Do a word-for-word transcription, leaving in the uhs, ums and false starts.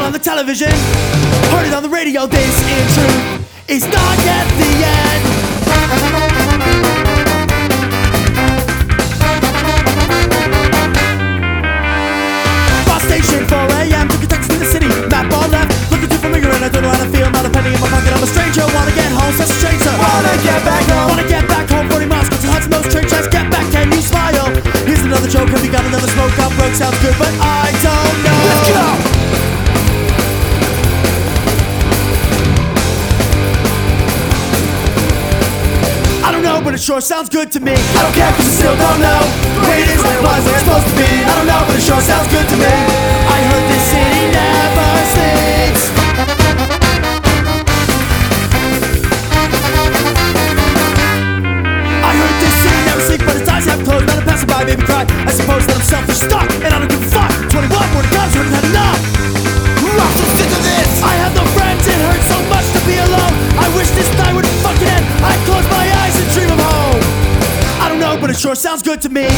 on the television, heard it on the radio. This in truth is not yet the end. Bus station, four a m took a taxi to the city. Map on left, looking too familiar and I don't know how to feel. Not a penny in my pocket, I'm a stranger. Wanna get home, such a stranger. Wanna get back home. Wanna get back home, forty miles, got some huts in those train tracks. Get back, can you smile? Here's another joke, have you got another smoke? Up broke, sounds good, but I don't know. Let's go! I don't know, but it sure sounds good to me. I don't care, cause I still don't know the way it is, when it was, where it's supposed to be. I don't know, but it sure sounds good to me. I heard this city never sleeps. I heard this city never sleeps, but its eyes have closed. Not a passerby, baby cry. I suppose that I'm selfish, stuck, and I don't give a fuck. twenty-one, more to come, so I've had enough. I'm so sick of this. I have no friends, it hurts so much to be alone. I wish this night would fucking end. I close my eyes and dream of home. I don't know, but it sure sounds good to me.